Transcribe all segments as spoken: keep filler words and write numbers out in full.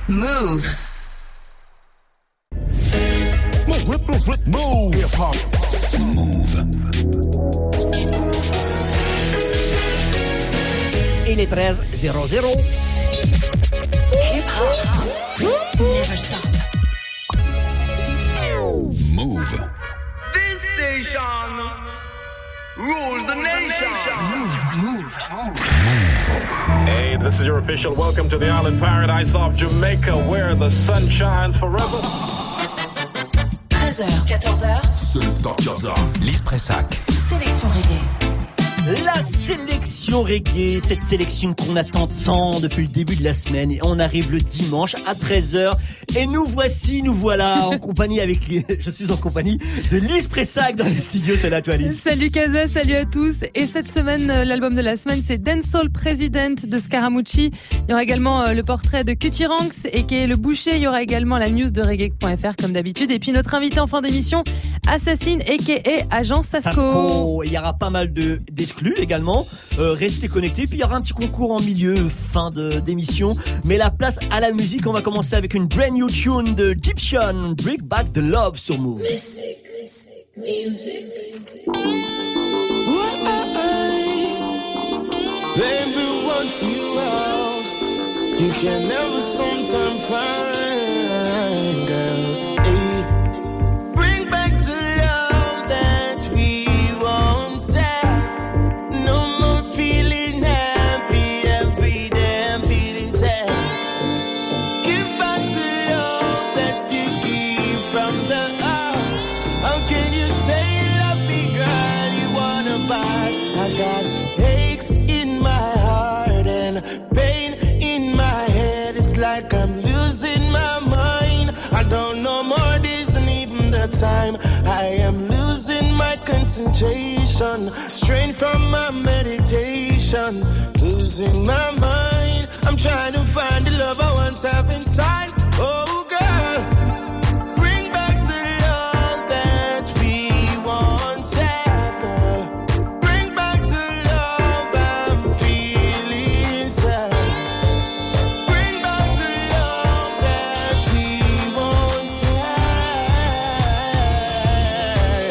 Move. Move, move, move. Hip-hop. Move. Il est treize zéro zéro. Hip-hop. Never stop. Move. This station rules the nation. Move, move, move. Hey, this is your official welcome to the island paradise of Jamaica, where the sun shines forever. treize heures, quatorze heures. C'est dans Casa. Lise Pressac. Sélection reggae. La sélection reggae, cette sélection qu'on attend tant depuis le début de la semaine. Et on arrive le dimanche à treize heures. Et nous voici, nous voilà en compagnie avec les... Je suis en compagnie de Lise Pressac dans les studios. Salut à toi, Lise. Salut Kaza, salut à tous. Et cette semaine, l'album de la semaine, c'est Dancehall President de Scaramucci. Il y aura également le portrait de Cutie Ranks et qui est le boucher. Il y aura également la news de reggae point f r comme d'habitude. Et puis notre invité en fin d'émission, Assassin et qui est Agent Sasco. Sasco. Il y aura pas mal de d'exclus également. Euh, restez connectés. Puis il y aura un petit concours en milieu, fin de d'émission. Mais la place à la musique, on va commencer avec une brand new tune de Egyptian, Bring Back the Love sur Move. Music, music, music. Baby, what you house, you can never sometime find, girl. Hey. Bring back the love that we once had. No more feeling happy every day, I'm feeling sad. Give back the love that you give from the heart. How can you say you love me, girl? You wanna buy? I got aches in my heart and pain in my head. It's like I'm losing my mind. I don't know more days than even the time. I am losing my concentration, strained from my meditation, losing my mind. I'm trying to find the love I once have inside. Oh girl, bring back the love that we once had, girl. Bring back the love I'm feeling sad. Bring back the love that we once had.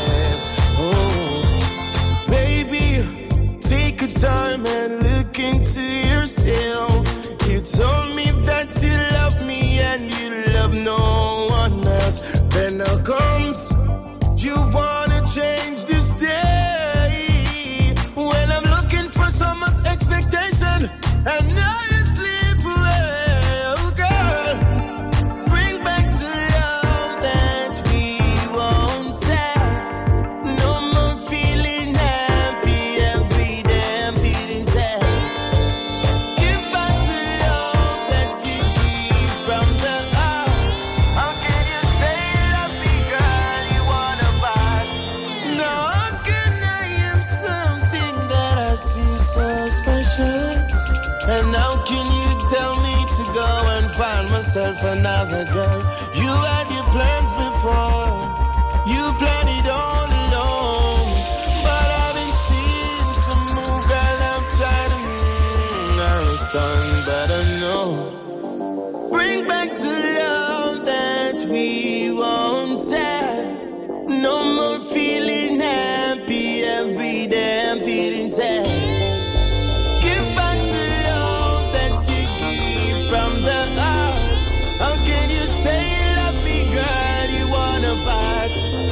Oh, baby, take your time and look into yourself. You told me that you love me and you love no one else. Then now comes, you wanna change this day. When I'm looking for someone's expectation, and now you sleep away. Oh girl, bring back the love that we once had. No more feeling happy every day, I'm feeling sad. Give back the love that you give from the heart. How can you say you love me, girl? You wanna buy? Now how can I have something that I see so special? And how can you tell me to go and find myself another girl? You had your plans before, you planned it all alone. But I've been seeing some move, girl, I'm tired of mm, I'm stunned, but I know. Bring back the love that we once had. No more feeling happy every day, I'm feeling sad. Give back the love that you give from the heart. How can you say you love me, girl? You wanna buy?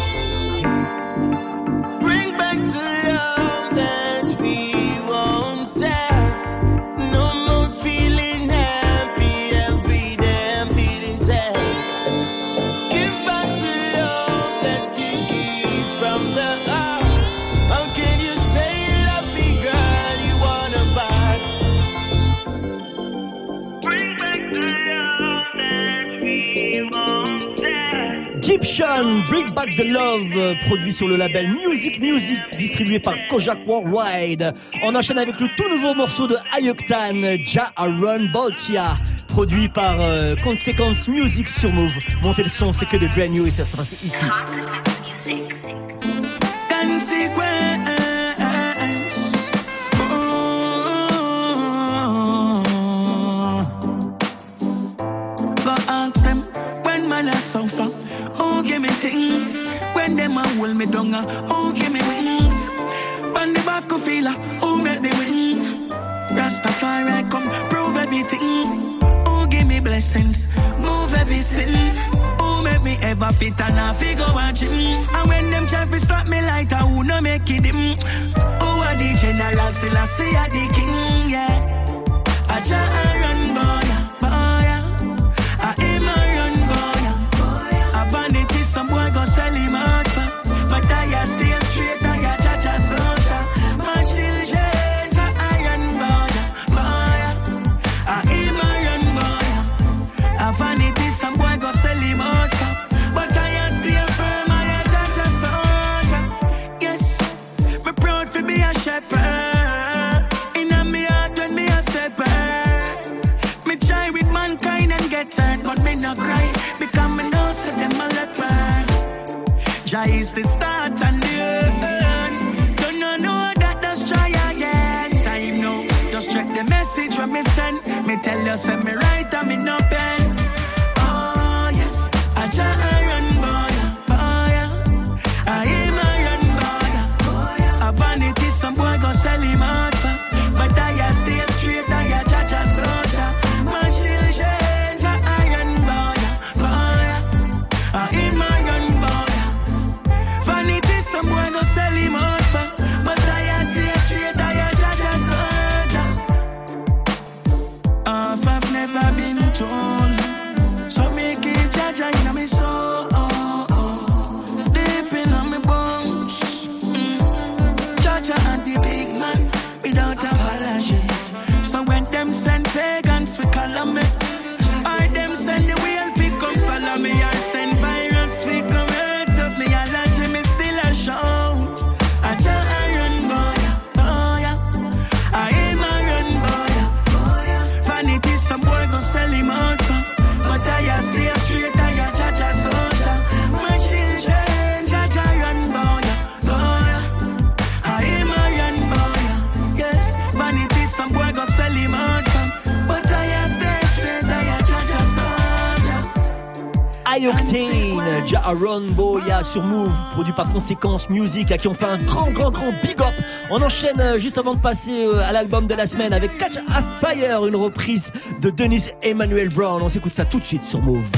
Bring back the love that we once had. No more feeling happy every day, I'm feeling sad. Give back the love that you give from the heart. How can you say you love me, girl? You wanna buy? Bring back the love that we once had. Egyptian, Bring Back the Love, euh, produit sur le label Music Music, distribué par Kojak Worldwide. On enchaîne avec le tout nouveau morceau de Ayoktan, Ja Aaron Boltia, produit par euh, Consequence Music sur Move. Montez le son, c'est que de brand new et ça se passe ici. suffer. Oh, give me things when them a hold me down. Oh, give me wings. On the back of feeler, oh, make me win. Rastafari come prove everything. Oh, give me blessings, move every sin. Oh, make me ever fit and I figure watching. And when them try to stop me like I who no make it him. Oh, a the general, still I see a the king, yeah. I try to run, boy, boy. I aim a run, boy. I vanity, some boy go sell him out for. But I stay straight, I judge a soldier. My children, I run, boy, boy. I aim a run, boy. I vanity, some boy go sell him out for. But I stay firm, I judge a soldier. Yes, me proud to be a shepherd. But me no cry, because me know say them a leopard. Jah is the start and the end. Don't know, know that, just try again. Time now, just check the message when me send. Me tell you, send me right and me no pen. Oh yes, I Jah run, boy, boy. I am a run, boy. A vanity, some boy go sell him out for. But I stay straight, I judge a soldier. My children. Sell him out for, but I stay straight, I judge a soldier. Off I've never been told, so me keep judging in my soul, oh, oh. Deep in my bones. mm. Judge and the big man, without apology. So when them send pagans we call me, or them send the whale fi come follow me, or send virus fi come hurt up me, allergy me still a show. Sell him out for, but I stay straight, I judge a soldier. My children, judge a run, boy, boy. I am a run, boy. Yes, vanity, some boy go sell him out for, but I stay straight, I judge a soldier. Ayoctane, Jah Aaron Boya sur Move, produit par Conséquence Music, à qui on fait un grand, grand, grand big up. On enchaîne juste avant de passer à l'album de la semaine avec Catch a Fire, une reprise de Dennis Emmanuel Brown. On s'écoute ça tout de suite sur Move.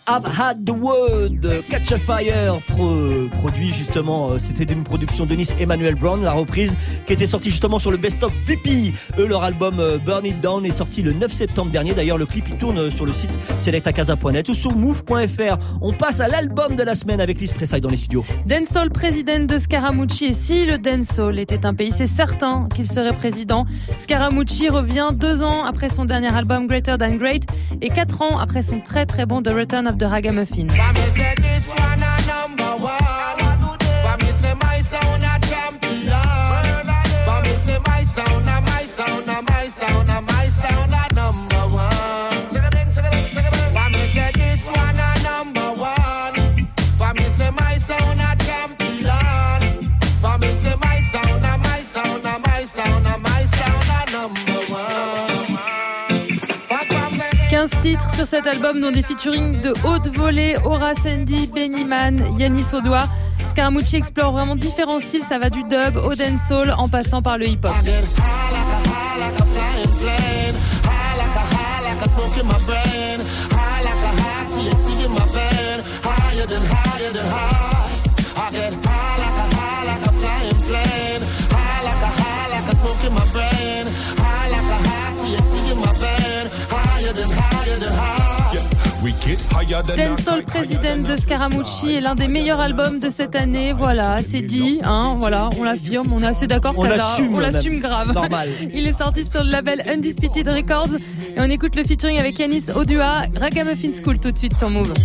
I've Had the Word, Catch a Fire, pro, produit justement, euh, c'était d'une production de Nice Emmanuel Brown, la reprise qui était sortie justement sur le Best of V P. Eux, leur album euh, Burn It Down est sorti le neuf septembre dernier. D'ailleurs, le clip il tourne sur le site selectacasa point net ou sur move point f r. On passe à l'album de la semaine avec Lise Pressac dans les studios. Dancehall président de Scaramucci, et si le dancehall était un pays, c'est certain qu'il serait président. Scaramucci revient deux ans après son dernier album Greater Than Great et quatre ans après son très très bon The Return of the Ragamuffin. quinze titres sur cet album, dont des featuring de haute volée, Aura Sandy, Benny Man, Yannis Odoa. Scaramucci explore vraiment différents styles, ça va du dub au dancehall en passant par le hip-hop. Dancehall président de Scaramucci est l'un des meilleurs albums de cette année. Voilà, c'est dit, hein, voilà, on l'affirme, on est assez d'accord. On l'assume, on l'assume grave. Normal. Il est sorti sur le label Undisputed Records et on écoute le featuring avec Yannis Odoa, Ragamuffin School tout de suite sur Move.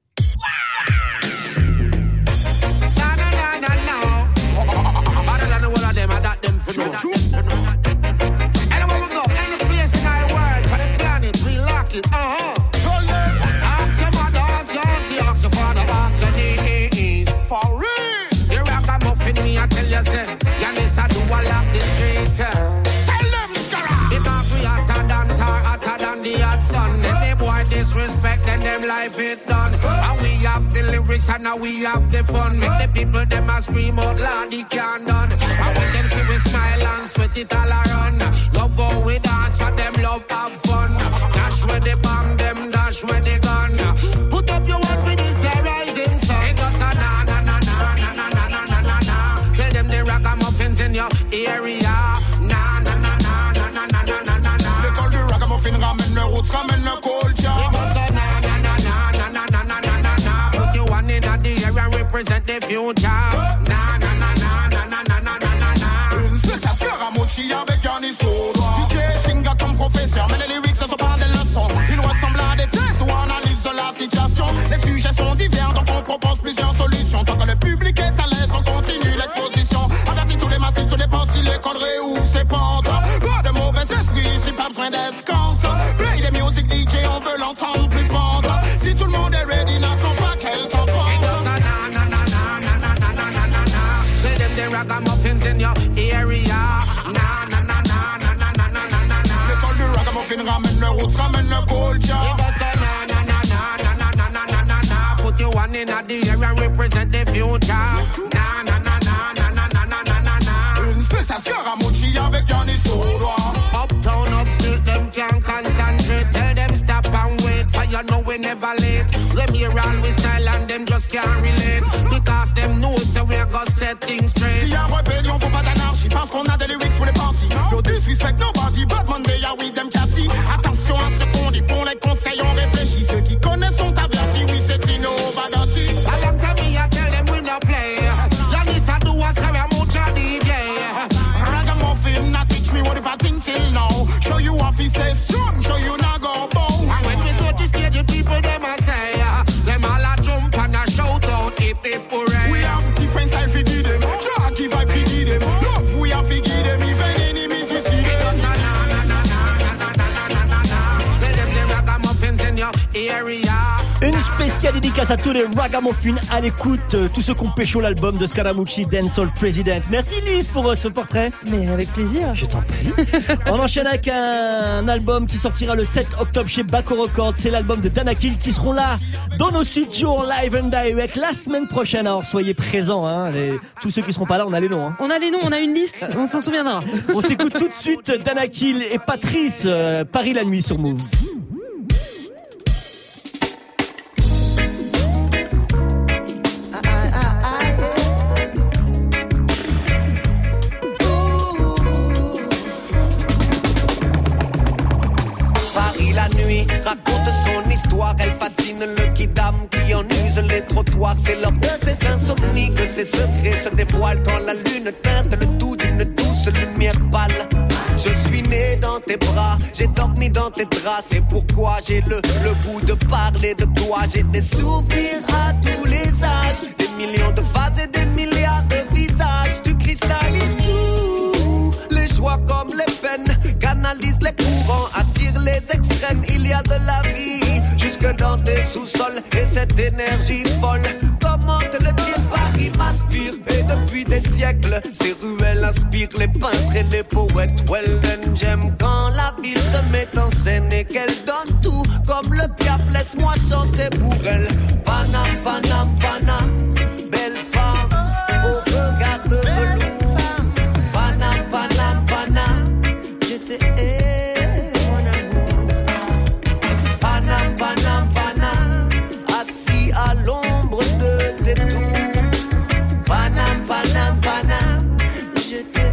Disrespect and them life it done. And we have the lyrics and now we have the fun. Make the people them a scream out loud, they can't done. And when them see we smile and sweat it all around. Love how we dance, for them love have fun. Dash where they bomb them, dash where they gun. Put up your one for this here rising sun. It goes a na na na na na na na na na na na. Tell them the ragamuffins in your area. Na na na na na na na na na na. They call the ragamuffin ramen, the roots ramen, the culture. Represent the future. Na na na na na na na na na na. Une spéciale Scaramucci avec Yannis Odoa. D J Singa comme professeur, mais les lyrics ne sont pas des leçons. Ils ressemblent à des tests ou analyse de la situation. Les sujets sont divers, donc on propose plusieurs solutions. Tant que le public est à l'aise, on continue l'exposition. Avertis tous les massifs, tous les postes, si l'école réouvre ses portes. Pas de mauvais esprit, c'est pas besoin d'escompte. Play des music D J, on veut l'entendre plus forte. Si tout le monde est ready, n'attends pas qu'elle t'en porte. Ragamuffins in your area. Na na na na na na na na na na. They call the ragamuffin ramen, the roots ramen, the culture. It goes a na na na na na na na na na na. Put your one in the air and represent the future. Na na na na na na na na na na. Une spéciale Scaramucci avec Yannis Odoa. Uptown, upstate, them can't concentrate. Tell them stop and wait, for you know we never late. Them here always style and them just can't relate. Because them know so we go set things straight. Si y'a rébellion, faut pas d'anarchie, parce qu'on a des lyrics pour les parties. Yo, disrespect nobody, but Monday, y'a we them catty. Attention à ce qu'on dit, pour les conseils, on réfléchit. Ceux qui connaissent sont avertis, oui, c'est Tino Badati. A long time me, I tell them we no play. Yannis Odoa, Scaramucci D J. Ragamuffin, not teach me what if I think till now. Show you off, he says strong, show you not go bow. And when we go to stage, the people, them a say, them all a jump and a shout out, hip hip hooray. We have different style for give them, draggy vibe for give them, love we have for give them, even enemies we see them. Because na na na na na na na na na na. Tell them the ragamuffins in your area. Une spéciale dédicace à tous les ragamuffins à l'écoute, tous ceux qui ont pécho l'album de Scaramucci, Dancehall President. Merci Lise pour ce portrait. Mais avec plaisir. Je t'en prie. On enchaîne avec un album qui sortira le sept octobre chez Baco Records. C'est l'album de Danakil qui seront là dans nos studios en live and direct la semaine prochaine. Alors soyez présents, hein. Les... tous ceux qui seront pas là, on a les noms. Hein. On a les noms, on a une liste, on s'en souviendra. On s'écoute tout de suite Danakil et Patrice, euh, Paris la nuit sur Move. nuit raconte son histoire. Elle fascine le kidam qui en use les trottoirs. C'est lors de ces insomnies que ses secrets se dévoilent quand la lune teinte le tout d'une douce lumière pâle. Je suis né dans tes bras, j'ai dormi dans tes draps. C'est pourquoi j'ai le, le goût de parler de toi. J'ai des souvenirs à tous les âges, des millions de phases et des milliards de visages. Tu cristallises tout, les joies comme les peines, canalise les courants, attire les extrêmes. Il y a de la vie jusque dans tes sous-sols et cette énergie folle. Comment te le dire, Paris m'aspire. Et depuis des siècles, ces ruelles inspirent les peintres et les poètes. Well then j'aime quand la ville se met en scène et qu'elle donne tout. Comme le piaf, laisse-moi chanter pour elle. Panam, panam, panam, belle femme au regard de velours. Panam, panam, panam, je t'aime, mon amour. Panam, panam, panam, assis à l'ombre de tes tours. Panam, panam, panam, je t'aime.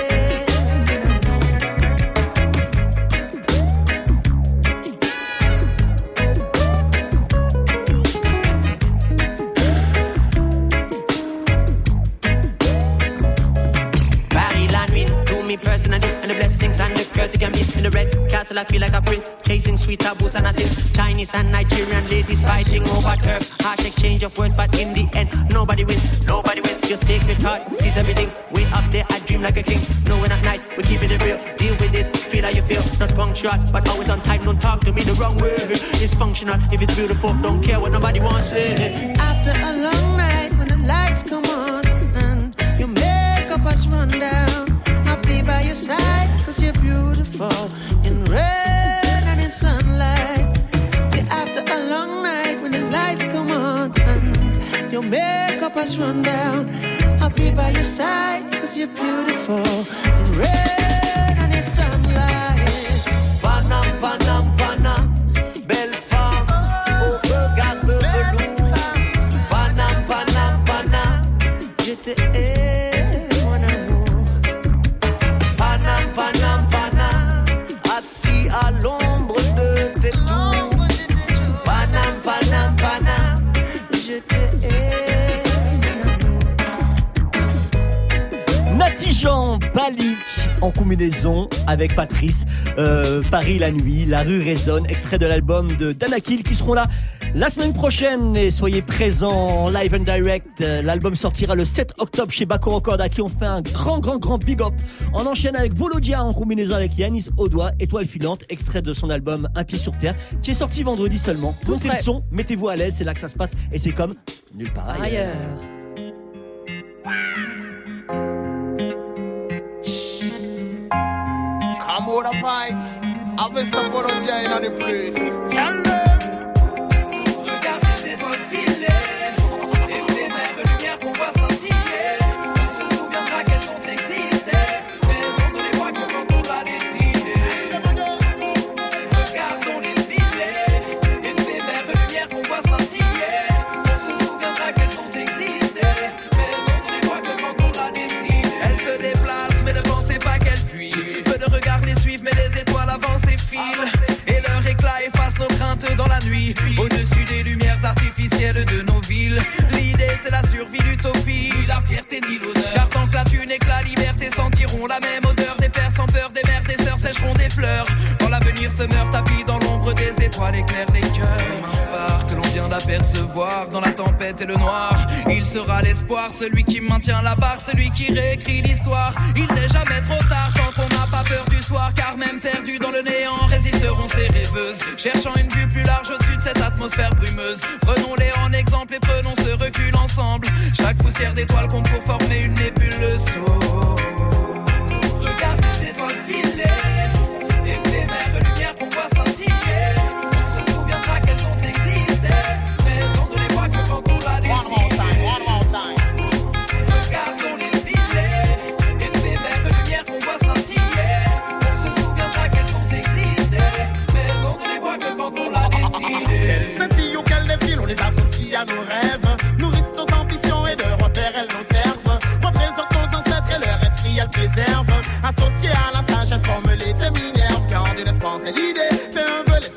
Personally, and the blessings and the curse it can be. In the red castle, I feel like a prince, chasing sweet taboos and assassins. Chinese and Nigerian ladies fighting over turf. Harsh exchange of words, but in the end, nobody wins. Nobody wins. Your sacred heart sees everything. Way up there, I dream like a king. Knowing at night, we keep it real. Deal with it, feel how you feel. Not punctual, but always on time. Don't talk to me the wrong way. It's functional, if it's beautiful, don't care what nobody wants to say. After a long night, when the lights come on and your makeup has run down, I'll be by your side, cause you're beautiful in rain and in sunlight. See, after a long night, when the lights come on and your makeup has run down, I'll be by your side, cause you're beautiful in rain and in sunlight. Panam, panam, panam, belle femme au regard de velours. Panam, panam, panam, je t'aime, mon amour. Panam, panam, panam, assis à l'ombre de tes tours. Panam, panam, panam, je t'aime. Natijan Balik en combinaison avec Patrice. Euh, Paris la nuit, la rue résonne, extrait de l'album de Danakil qui seront là la semaine prochaine et soyez présents en live and direct. L'album sortira le sept octobre chez Baco Record à qui on fait un grand grand grand big up. On enchaîne avec Volodia en combinaison avec Yanis Odoa, Étoile filante, extrait de son album Un pied sur terre qui est sorti vendredi seulement. Tout Montez frais. le son, mettez-vous à l'aise, c'est là que ça se passe et c'est comme nulle part ailleurs. Ailleurs. I'm all the vibes. I best to put on Jay in the place. Tell them. Regarde les étoiles filer, éphémères lumières qu'on voit scintiller. On se souviendra qu'elles ont existé, mais on ne les voit que quand on l'a décidé. Regardons les filets, éphémères lumières qu'on voit scintiller. On se souviendra qu'elles ont existé, mais on ne les voit que quand on l'a décidé. Elles se déplacent, mais ne pensez pas qu'elles fuient. Peu de regards les suivent, mais les étoiles avancent et filent. Et leur éclat efface nos craintes dans la nuit. Au-dessus des lumières artificielles de nos villes. L'idée c'est la survie d'utopie, la fierté ni l'honneur. Car tant que la thune et que la liberté sentiront la même odeur. Des pères sans peur, des mères, des sœurs sécheront des pleurs. Quand l'avenir se meurt tapis dans l'ombre des étoiles éclaire les cœurs. Un phare que l'on vient d'apercevoir dans la tempête et le noir. Il sera l'espoir, celui qui maintient la barre, celui qui réécrit l'histoire. Il n'est jamais trop tard tant qu'on n'a pas peur du soir. Car même perdus dans le néant résisteront ces rêveuses. Cherchant une vue plus large au-dessus de cette atmosphère brumeuse. Prenons-les en exemple et prenons ce recul ensemble. Chaque poussière d'étoiles compte pour former une nébuleuse. Oh. Regarde les étoiles filer, éphémères lumières qu'on voit scintiller. On se souviendra qu'elles ont existé, mais on ne les voit que quand on l'a décidé. Regardons les filets, éphémères lumières qu'on voit scintiller. On se souviendra qu'elles ont existé, mais on ne les voit que quand on l'a décidé. Quel scintille ou quel défile, on les associe à nos rêves. Nourrissent nos ambitions et de repères, elles nous servent. Représentent nos ancêtres et leur esprit, elles préservent. Associés à la sagesse comme l'été Minerve. Garder l'espoir, c'est l'idée. Fais un vœu, laisse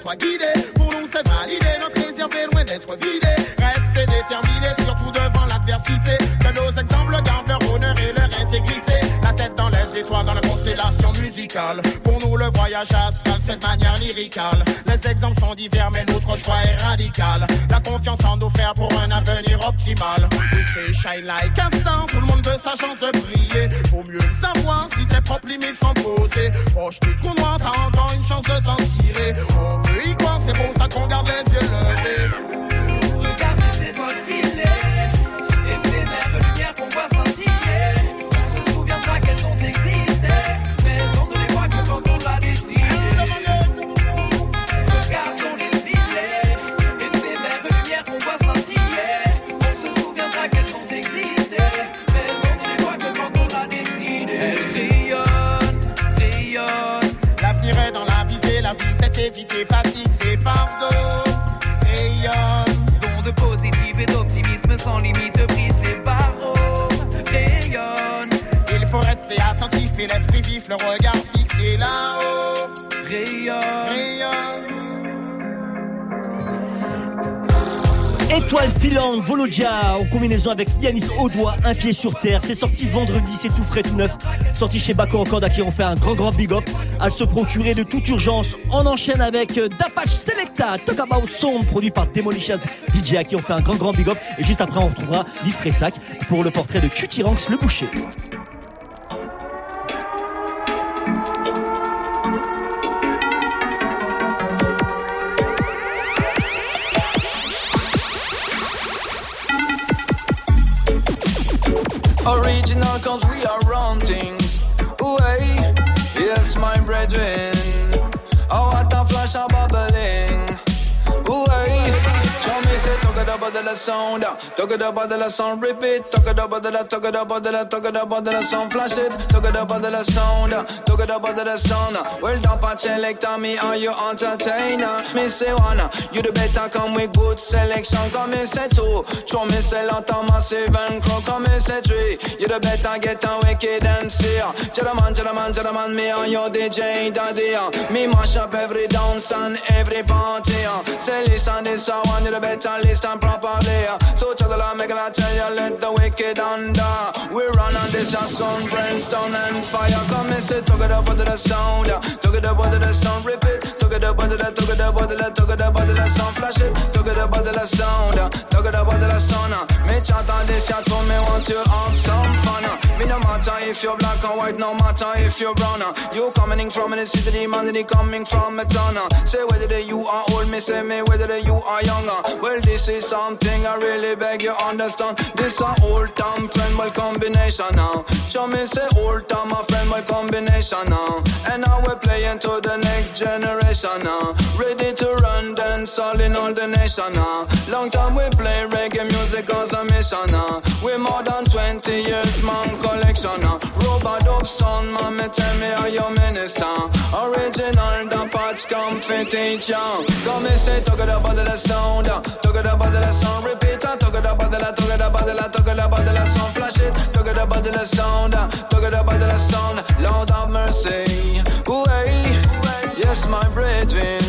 soit guidé. Pour nous c'est validé, notre réserve est loin d'être vidé. Restez déterminés, surtout devant l'adversité. Que nos exemples gardent leur honneur et leur intégrité. La tête dans les étoiles, dans la constellation musicale. Pour nous le voyage astral, cette manière lyricale. Les exemples sont divers mais notre choix est radical. La confiance en nos frères pour un avenir optimal. We say shine like a star, tout le monde veut sa chance de briller. Faut mieux le savoir si tes propres limites sont posées. Proche du trou noir, t'as encore une chance de t'en tirer. On veut y croire, c'est pour ça qu'on garde les yeux levés. Regarde les étoiles filer, éphémères lumières qu'on voit scintiller. On se souviendra qu'elles ont existé, mais on ne les voit que quand on l'a décidé. Regardons les filets, éphémères lumières qu'on voit scintiller. On se souviendra qu'elles ont existé, mais on ne les voit que quand on l'a décidé. Elles rayonnent, rayonnent. L'avenir est dans la visée, la vie c'est éviter fatigue, c'est fardeau. Rayonne, don de positif et d'optimisme sans limite brise les barreaux. Rayonne, il faut rester attentif et l'esprit vif, le regard fixé là-haut. Rayonne, Rayonne. Étoile filante, Volodja, en combinaison avec Yanis Audois, Un pied sur terre. C'est sorti vendredi, c'est tout frais, tout neuf. Sorti chez Bako encore, à qui on fait un grand, grand big up. À se procurer de toute urgence. On enchaîne avec Dapache Selecta, Talk About Sound, produit par Demolicious D J, à qui on fait un grand, grand big up. Et juste après, on retrouvera Lise Pressac pour le portrait de Cutie Ranks, le boucher. Original cause we are round things. Ooh, hey, yes my brethren. Oh what a flash of bubbling. Ooh, hey, show me say talk it about the sound. Talk it about the sound, repeat. Talk it about the, talk it about the, talk it about the sound, flash it. Talk it about the sound. Talk it about the sound. Well done, patch selector, me are your entertainer. Me say one, you the better come with good selection. Come me say two, show me say lot of massive and crow. Come me say three, you the better get a wicked M C. Gentleman, gentleman, gentleman, me are your D J daddy. Me mash up every dance and every party. Say listen this one, you the better listen properly. So chugala make a tell you let the wicked under. We run on this a sun, brimstone and fire. Come and say talk it up with the sound. Talk it up with the sound, repeat. Talk it up with the, talk it up with the, talk it up with the sound, flash it. Talk it up with the sound. Talk it up with the sound. Me chant on this ya told me want you have some fun. Me no matter if you're black or white, no matter if you're brown. You coming from the city, man, and coming from a town. Say whether you are old, me say me whether you are younger. Well, this is something I really beg you understand. This a old time friend my combination now. Show me say old time my friend my combination now. And now we're playing to the next generation now. Ready to run dance all in all the nation now. Long time we play reggae music as a mission now. We more than twenty years man collection now. Robot up son man me tell me how you minister. Original the patch come fit teach you. Come and say talk it about the sound. Talk it about the sound. Repeat that. Talk it about the talk it about the talk it about the sound. Flash it. Talk it about the sound. Talk it about the sound. Lord have mercy. Ooh, hey. Yes my brethren.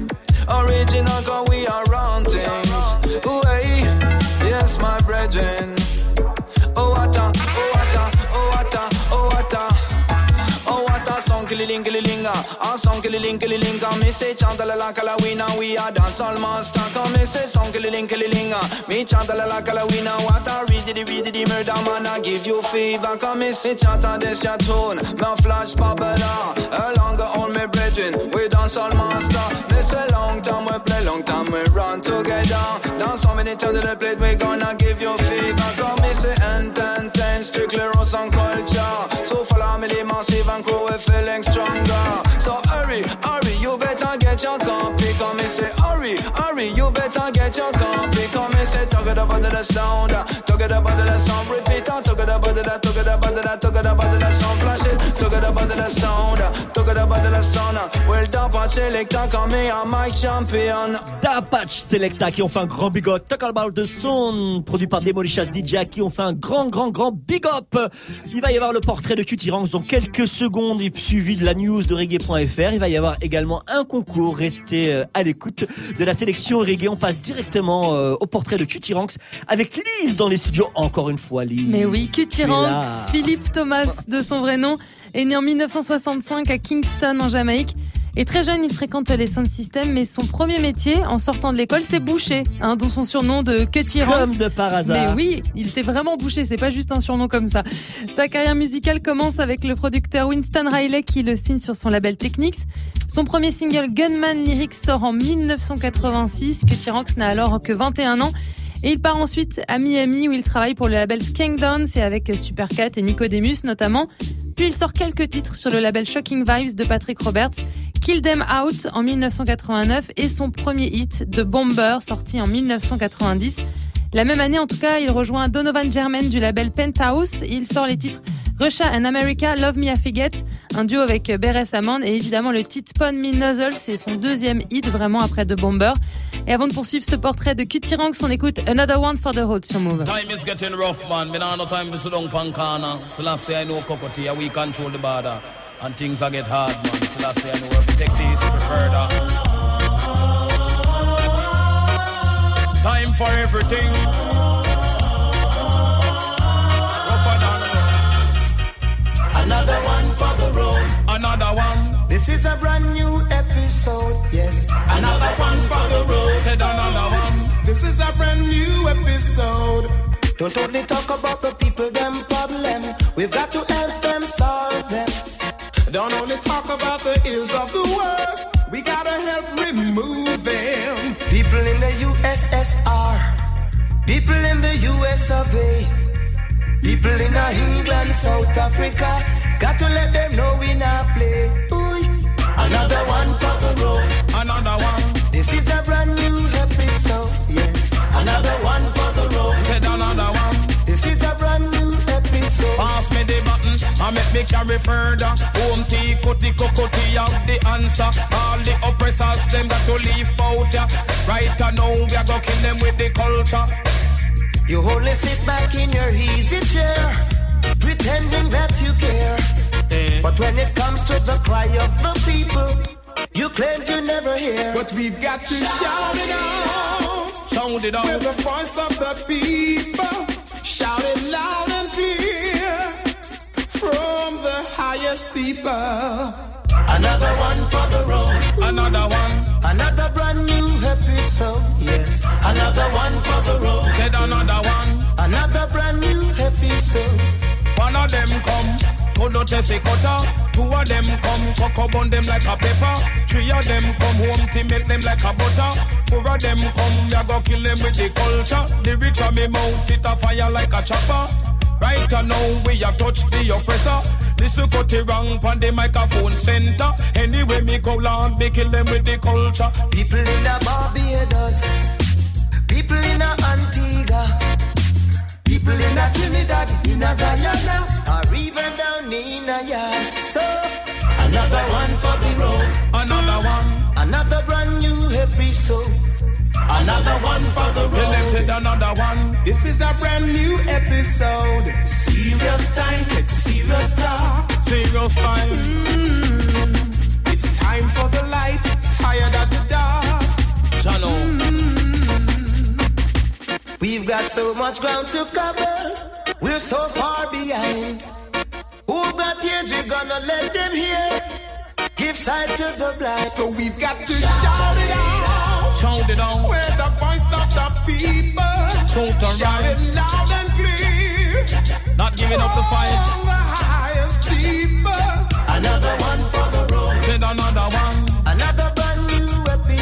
Original cause we are round things. Ooh, hey. Yes my brethren. Oh what a, oh what a, oh what a, oh what a. Oh what a song killing killing a song killing killing me say chant la la la wina we are dance all master come me say song killing killing me chant la la la wina what a read the read the murder man I give you fever come me say chant this your tune my flash babala longer on me brethren we dance all master this a long time we play long time we run together dance so many times they play we gonna give you fever come me say and ten ten strictly rose and culture so follow me the massive and crew we feeling stronger so hurry hurry you better get your copy come me say hurry hurry you better get your copy come me say talk it about the sound talk it about the sound repeat talk it about the talk it about the talk it about the sound flash it talk it about the sound talk with a bottle of sauna. Well, Dapatch Selecta call me a mic champion. Dapatch Selecta qui ont fait un grand big up. Talk About the Sound, produit par Demolicious D J, qui ont fait un grand, grand, grand big up. Il va y avoir le portrait de Cutie Ranks dans quelques secondes, suivi de la news de reggae point f r. Il va y avoir également un concours. Restez à l'écoute de la sélection reggae. On passe directement au portrait de Cutie Ranks avec Lise dans les studios. Encore une fois, Lise. Mais oui, Cutie Ranks, Philippe Thomas de son vrai nom, est né en dix-neuf cent soixante-cinq à Kingston en Jamaïque. Et très jeune, il fréquente les sound systems, mais son premier métier, en sortant de l'école, c'est boucher, hein, dont son surnom de Cutie Ranks. Comme de par hasard. Mais oui, il était vraiment boucher, c'est pas juste un surnom comme ça. Sa carrière musicale commence avec le producteur Winston Riley qui le signe sur son label Technics. Son premier single Gunman Lyrics sort en dix-neuf cent quatre-vingt-six. Cutie Ranks n'a alors que vingt et un ans. Et il part ensuite à Miami où il travaille pour le label Skankdown, c'est avec Supercat et Nicodemus notamment. Puis il sort quelques titres sur le label Shocking Vibes de Patrick Roberts, Kill Them Out en dix-neuf cent quatre-vingt-neuf et son premier hit The Bomber sorti en dix-neuf cent quatre-vingt-dix. La même année en tout cas, il rejoint Donovan Germain du label Penthouse et il sort les titres Russia and America, Love Me I Forget, un duo avec Beres Hammond et évidemment le titre Pon Me Nuzzle, c'est son deuxième hit vraiment après The Bomber. Et avant de poursuivre ce portrait de Cutie Ranks, on écoute Another One for the Hood sur Move. Time is getting rough, man. Me nah no time to sit down pan corner. Selassie, I know Cocotti, we control the border. And things are get hard, man. Selassie, I know where we take this to further. Time for everything. Rougher than Another one for the road. Another one. This is a brand new episode, yes. Another one for the road. Said another one. This is a brand new episode. Don't only talk about the people, them problem. We've got to help them solve them. Don't only talk about the ills of the world. We gotta help remove them. People in the U S S R. People in the U S of A. People in England, South Africa. Got to let them know we not play. Ooh. Another one for the road. Another one. This is a brand new episode. Yes. Another one for the road. Said another one. This is a brand new episode. Pass me the button and make me carry further. Home tea, cutty, cocotti have the answer. All the oppressors, them got to leave out ya. Right now, we are gonna kill them with the culture. You only sit back in your easy chair, pretending that you care. Eh. But when it comes to the cry of the people, you claim you never hear. But we've got to shout it out. Sound it out. With the voice of the people. Shout it loud and clear. From the highest steeple. Another one for the road. Another one. Another brand new episode. Yes. Another one for the road. Said another one. Another brand new episode. One of them come. Kodo Tese Kota. Two of them come. Coco bun them like a pepper. Three of them come home to make them like a butter. Four of them come. We a go kill them with the culture. The rich of me mouth it a fire like a chopper. Right now we a touch the oppressor. This is cut it wrong on the microphone center. Anyway me go on, me kill them with the culture. People in the Barbados, people in the Antigua, people in the Trinidad, in a Guyana, or even down in a yard. So another one for the road. Another one. Another brand new episode. Another one for the road. Tell them said another one. This is a brand new episode. Serious time, it's serious talk. Serious time. Mm. It's time for the light, tired of the dark. Channel. Mm. We've got so much ground to cover. We're so far behind. Who got ears, we're gonna let them hear. Give sight to the blind. So we've got to shout it out. Shout it out. We're the voice of the people. Shout and Shout it rise. loud and clear. Not giving up the fight. On the highest steeple. Another one for the road. Said another one. Another brand new episode.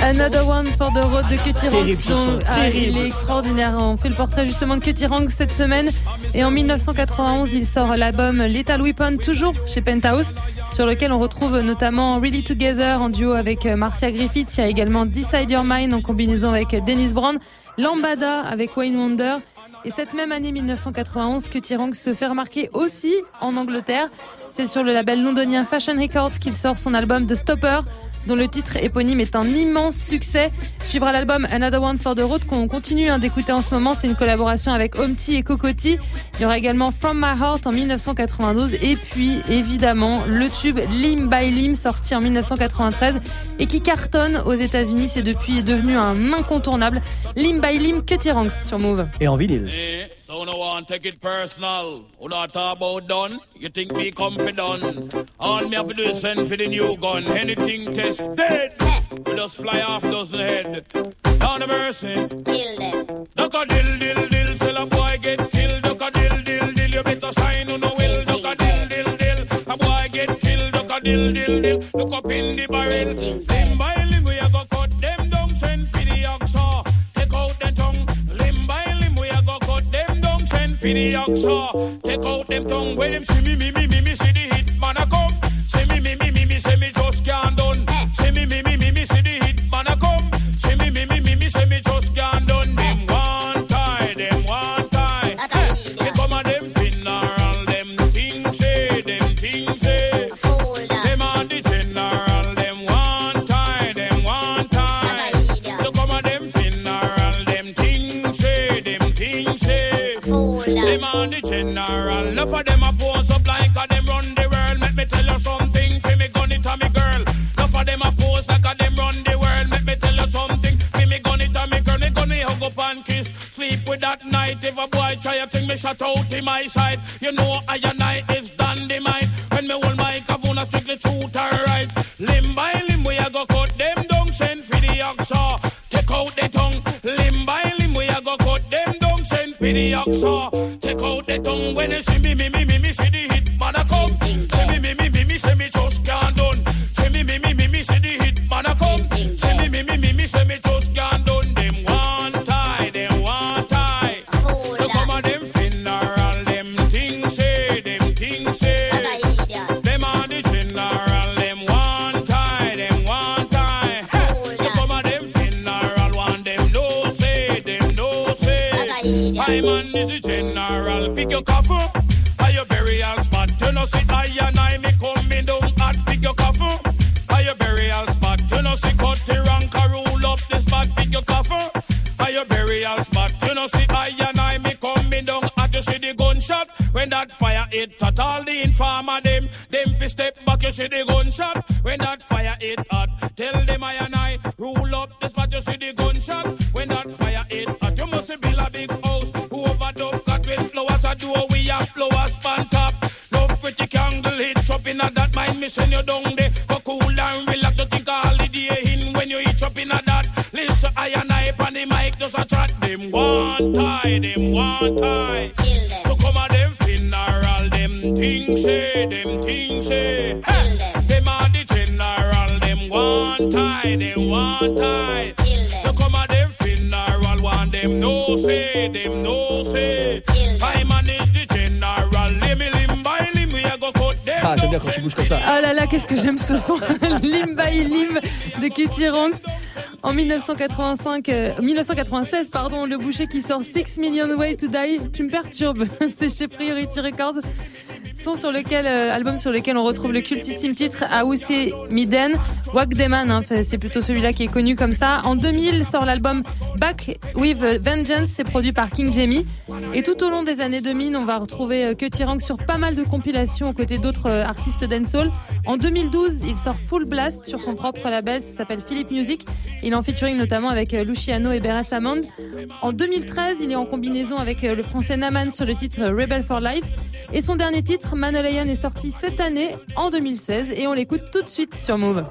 Another One for the Road de Cutty Terrible, Ranks. ce son, Ah, terrible. il est extraordinaire. On fait le portrait justement de Cutty Ranks cette semaine. Et en dix-neuf cent quatre-vingt-onze, il sort l'album Lethal Weapon, toujours chez Penthouse, sur lequel on retrouve notamment Really Together en duo avec Marcia Griffith. Il y a également Decide Your Mind en combinaison avec Dennis Brown, Lambada avec Wayne Wonder. Et cette même année dix-neuf cent quatre-vingt-onze, Cutty Ranks se fait remarquer aussi en Angleterre. C'est sur le label londonien Fashion Records qu'il sort son album The Stopper, dont le titre éponyme est un immense succès. Suivra l'album Another One for the Road qu'on continue hein, d'écouter en ce moment. C'est une collaboration avec Omty et Cocotti. Il y aura également From My Heart en dix-neuf cent quatre-vingt-douze et puis évidemment le tube Limb by Limb sorti en dix-neuf cent quatre-vingt-treize et qui cartonne aux États-Unis. C'est depuis devenu un incontournable. Limb by Limb, Cutty Ranks sur Move. Et en vinyle. Hey, so no one take it personal. Who not talk about done? You think me come for done? All me have to do is send for the new gun. Anything test dead. We just fly off dozen head. Down the mercy. Kill them. Duck a dill dill dill. Sell a boy get killed. Duck a dill dill dill. You better sign who no will. Duck a dill dill dill. A boy get killed. Duck a dill dill dill. Look up in the barrel. Limb by limb we a go cut them down. Send for the oxa. Take out the tongue. Limb by limb we a go cut them down. Send for the oxa. Take out them tongue. When them see me me me me me see the hit man a come. See me me me me me say me just can't done. See me me me me me see the hit man a come. See me me me me me say me just can't done. Them one tie, them one tie. They come a them funeral, them things say, them things say. Them on the general, them one tie, them one tie. They come a them funeral, them things say, them things say. Them on the general, enough of them a pose up like a them run the world. Let me tell you something, fi me gun it a me girl. Enough of them a pose like a them run the world. Let me tell you something, fi me gun it a me girl. Me gun me hug up and kiss, sleep with that night. If a boy try a thing, me shut out in my side. You know I and I is dynamite. When me hold my microphone, I strictly truth or right. Limb by limb we a go cut them down. Send for the oxa, take out the tongue. Limb by limb we a go cut them down. Send for the oxa, take out the tongue. When you see me, me, me, me, me, see the hit man a come. See me, me, me, me, me, say me just can't done. See me, me, me, me, me, see the hit man a come. See me, me, me, me, me, say me just can't done. Them one tie, them one tie. They come on them funeral, them things say, them things say. Them on the general, them one tie, them one tie. They come on them funeral, one them no say, them no say. My man is a general, pick your coffin. Are your burial spot? You know see I and I me coming down at pick your coffin. Are your burial spot? You know see cut the rank a rule up the spot, pick your coffin. Are your burial spot? You know see I and I me coming down at you see the gunshot. When that fire hit at all the informer them, them be step back you see the gunshot. When that fire hit at, tell them I and I rule up the spot you see the gunshot. When that fire hit at, you must build a big house. Who overdub cut with flowers a door we have flowers span top. No pretty candle hit up in a that mind me send you down there. Go cool and relax you think a holiday in when you hit up in a that. Listen I and I on the mic just a chat. Them one tie, them one tie. To come a them funeral, them things say, them things say. Hey. Them are the general, them one tie, them one tie. To come a them funeral, one them no say, them no say. I manage the general, let me limb by limb, we a go cut them. Ah, j'aime bien quand tu bouges comme ça. Oh là là, qu'est-ce que j'aime ce son. Limb by Limb de Cutty Ranks. En dix-neuf cent quatre-vingt-cinq, euh, dix-neuf cent quatre-vingt-seize, pardon, le boucher qui sort Six Million Way to Die. Tu me perturbes. C'est chez Priority Records. Son sur lequel, euh, album sur lequel on retrouve le cultissime titre Awusi Miden, Wak Deman, hein, c'est plutôt celui-là qui est connu comme ça. En deux mille sort l'album Back with Vengeance, c'est produit par King Jamie. Et tout au long des années deux mille, on va retrouver euh, Cutty Ranks sur pas mal de compilations aux côtés d'autres euh, artistes dancehall. En deux mille douze, il sort Full Blast sur son propre label, ça s'appelle Philip Music. Il est en featuring notamment avec euh, Luciano et Beres Hammond. En deux mille treize, il est en combinaison avec euh, le français Naman sur le titre Rebel for Life. Et son dernier titre, Man a Lion, est sorti cette année, en deux mille seize, et on l'écoute tout de suite sur Move.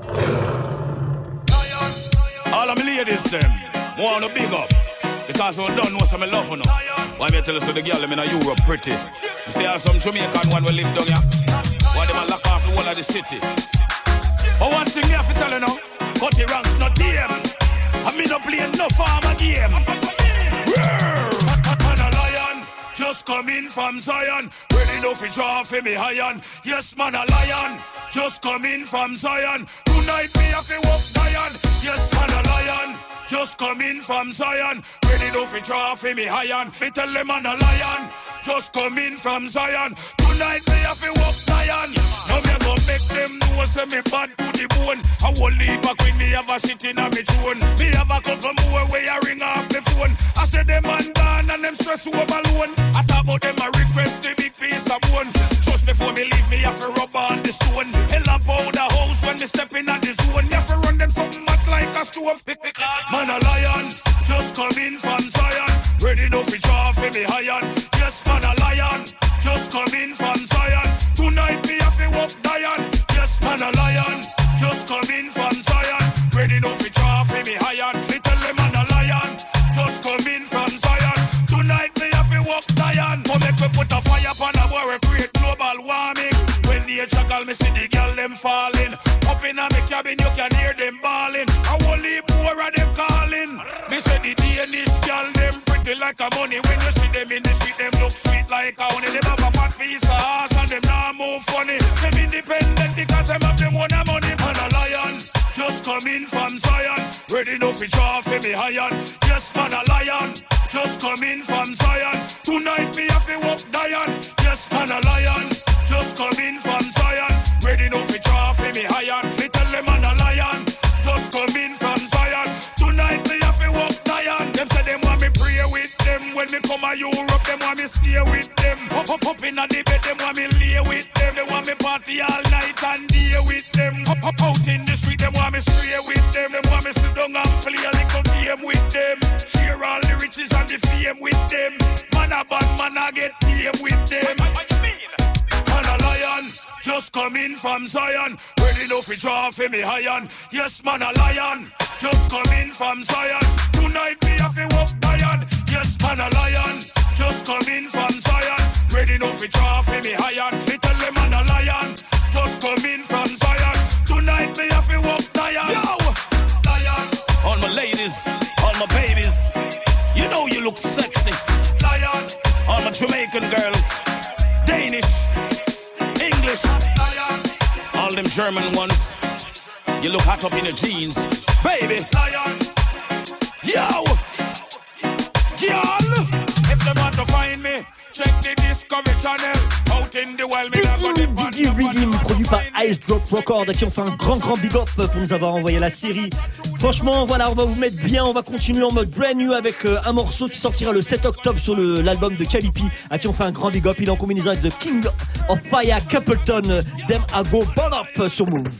All of me ladies them, wanna big up, because we don't know some love for no. Why me tell you so the girl them in a Europe pretty. You see how some Jamaican one will live down here. Why them a lock off the whole of the city. But one thing me have to tell you now, Cutty Ranks not them. no farmer game. Man a lion, just coming from Zion. Ready now for draw for me iron. Yes, man a lion, just coming from Zion. Tonight me have to walk Zion. Yes, man a lion, just coming from Zion. Ready now for draw for me iron. Me tell them man a lion, just coming from Zion. Tonight me have to walk Zion. Now me go make them know say me bad to the bone. I won't leave back when me have a sitting on me throne. Me have a couple more way I ring off the phone. I say them man gone and them stress over alone. I talk about them I request the big piece of bone. Trust before me leave me have to rub on the stone. Hell up out the house when me step in at the zone. Me have to run them something hot like a stove. Man a lion, just coming from Zion. Ready now for draw for me iron. Yes, man a lion, just coming from Zion. Tonight me have to walk Zion. Yes, man a lion, just coming from Zion. Ready now for draw for me iron. Me tell them man a lion, just coming from Zion. Tonight me have to walk Zion. Come make me put a fire upon a war, create global warming. When nature call me see the girl them falling. Up in a me cabin you can hear them bawling. I won't leave more of them calling. Me say the Danish girl them pretty like a money. When you see them in the street them look sweet like a honey. Them have a fat piece of ass and them not move funny. Them independent because them have them own money. Man a lion, just coming from Zion. Ready now for draw for me iron. Yes, man a lion, just coming from Zion. Tonight me have to walk Zion. Yes, man a lion, just coming from Zion. Ready now for draw for me iron. Me tell them man a lion, just coming from Zion. Tonight me have to walk Zion. Them say them want me pray with them. When me come to Europe, them want me stay with them. Up, up, up in the bed, them want me lay with them. They want me party all night and day with them. Up, up out in the street, them want me stray with them. Them want me sit down and play a little game with them. Share all the riches and the fame with them. Man a bad man a get tame with them. What you mean? Man a lion, just coming from Zion. Ready now for draw for me iron. Yes, man a lion, just coming from Zion. Tonight me have to walk Zion. Yes, man a lion, just coming from Zion. Ready now for draw for me iron. Me tell them man a lion, just coming from Zion. Tonight me have to walk Zion. Yo, lion. All my ladies, all my babies, you know you look sexy. Lion. All my Jamaican girls, Danish, English, lion. All them German ones, you look hot up in your jeans, baby. Lion. Yo, girl, if they want to find me, check the Discovery Channel. Out in the world, me not gonna Biggie Riggin, produit par Ice Drop Record, à qui on fait un grand grand big up pour nous avoir envoyé la série. Franchement, voilà, on va vous mettre bien, on va continuer en mode brand new avec euh, un morceau qui sortira le sept octobre sur le, l'album de Calipi, à qui on fait un grand big up. Il est en combinaison avec The King of Fire, Capleton, Them I Go Burn Up sur Move.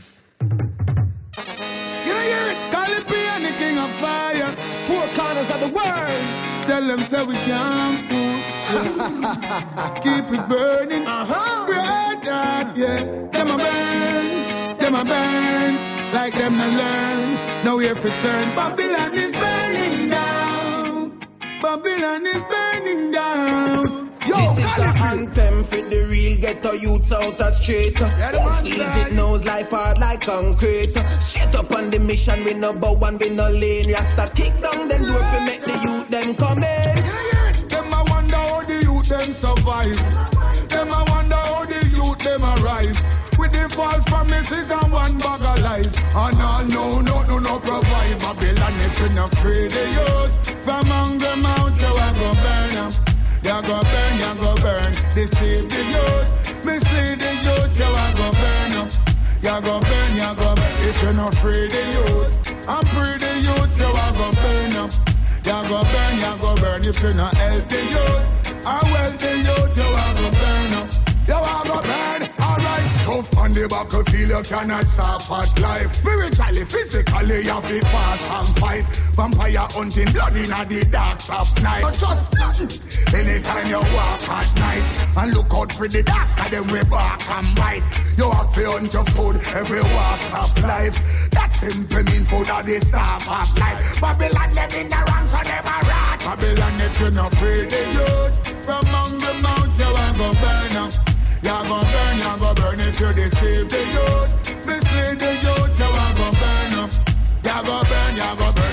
You know, you're Calipi and the King of Fire, four corners of the world. Tell them so we can't cool. Keep it burning, uh-huh. Burn that, yeah. Them a burn, them a burn, like them a learn. Now here for turn. Babylon is burning down. Babylon is burning down. Yo, this is an anthem for the real ghetto youths out the street. Yeah, Who feels it knows life hard like concrete. Straight up on the mission, we no bow and we no lane. Rasta kick down them door to make the youth them come in. Them I wonder how the youth them survive. Them I wonder how the youth them arise. With the false promises and one bag of lies. And all no, no, no, no provide. Babylon if you not free the youth. From hunger mountains, so I go burn them. Ya go burn, ya go burn. Deceive the youth, mislead the youth, so I go burn them. Ya go burn, ya go burn. If you not free the youth, and free the youth, so I go burn them. Ya go burn, ya go burn. If you not help the youth, I well the youth, so I go burn them. You I go burn, alright. Tough on the battlefield, you cannot suffer life. Spiritually, physically, you feel fast and fight. Vampire hunting, blood in the darks of night. But just nothing. Anytime you walk at night, and look out for the darks, cause them we bark and bite. You have to hunt your food, every walks of life. That simply mean food of the staff of life. Babylon, them in the ranks, so never rat. Babylon, if you're not free the youth, from among the mountains, you are gonna burn up. Ya go burn, ya go burn if you deceive the youth. Mislead the youth, you a go burn up. Ya go burn, ya go burn if you